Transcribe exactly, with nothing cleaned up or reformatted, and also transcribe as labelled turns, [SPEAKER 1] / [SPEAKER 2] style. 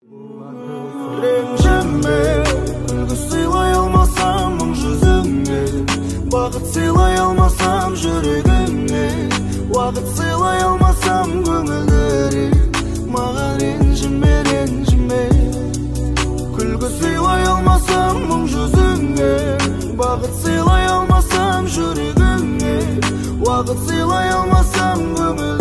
[SPEAKER 1] Ренжіме, күлкі сыйлай алмасам мұң жүзіңе, бақыт сыйлай алмасам жүрегіңе, уақыт сыйлай алмасам көңілдері, маған ренжіме, ренжіме. Күлкі сыйлай алмасам мұң жүзіңе, бақыт сыйлай алмасам жүрегіңе, уақыт сыйлай алмасам көңілдері.